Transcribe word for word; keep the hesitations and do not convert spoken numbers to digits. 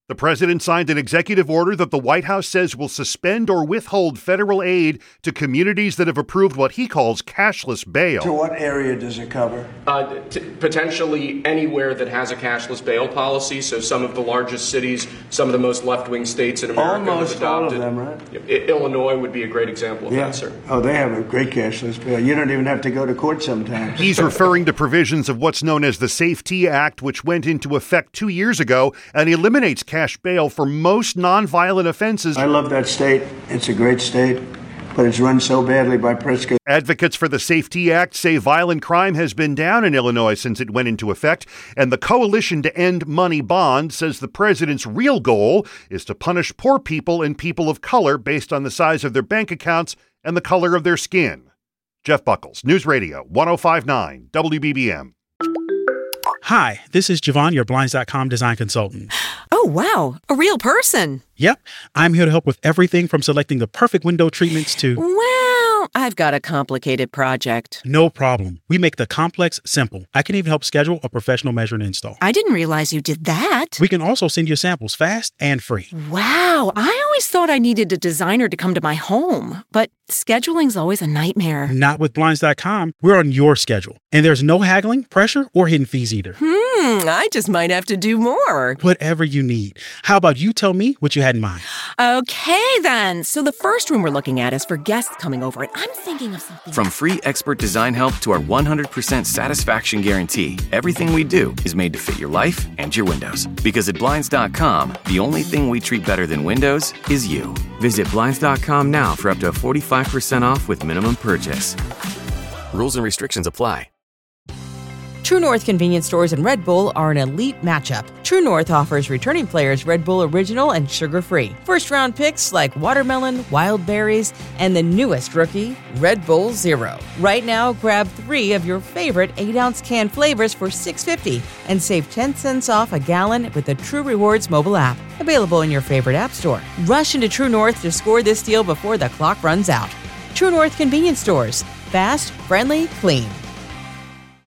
The president signed an executive order that the White House says will suspend or withhold federal aid to communities that have approved what he calls cashless bail. To what area does it cover? Uh, t- potentially anywhere that has a cashless bail policy. So some of the largest cities, some of the most left-wing states in America. Almost all of them, right? I- Illinois would be a great example of yeah. that, sir. Oh, they have a great cashless bail. You don't even have to go to court sometimes. He's referring to provisions of what's known as the SAFE-T Act, which went into effect two years ago and eliminates cash bail for most nonviolent offenses. I love that state. It's a great state, but it's run so badly by Pritzker. Advocates for the SAFE-T Act say violent crime has been down in Illinois since it went into effect, and the Coalition to End Money Bond says the president's real goal is to punish poor people and people of color based on the size of their bank accounts and the color of their skin. Jeff Buckles, News Radio one oh five point nine W B B M. Hi, this is Javon, your Blinds dot com design consultant. Oh, wow. A real person. Yep. I'm here to help with everything from selecting the perfect window treatments to... Well, I've got a complicated project. No problem. We make the complex simple. I can even help schedule a professional measure and install. I didn't realize you did that. We can also send you samples fast and free. Wow. I always thought I needed a designer to come to my home, but scheduling's always a nightmare. Not with Blinds dot com. We're on your schedule. And there's no haggling, pressure, or hidden fees either. Hmm, I just might have to do more. Whatever you need. How about you tell me what you had in mind? Okay, then. So the first room we're looking at is for guests coming over, and I'm thinking of something... From free expert design help to our one hundred percent satisfaction guarantee, everything we do is made to fit your life and your windows. Because at Blinds dot com, the only thing we treat better than windows is you. Visit Blinds dot com now for up to forty-five percent off with minimum purchase. Rules and restrictions apply. True North convenience stores and Red Bull are an elite matchup. True North offers returning players Red Bull Original and sugar-free. First-round picks like watermelon, wild berries, and the newest rookie, Red Bull Zero. Right now, grab three of your favorite eight-ounce can flavors for six dollars and fifty cents and save ten cents off a gallon with the True Rewards mobile app. Available in your favorite app store. Rush into True North to score this deal before the clock runs out. True North convenience stores. Fast, friendly, clean.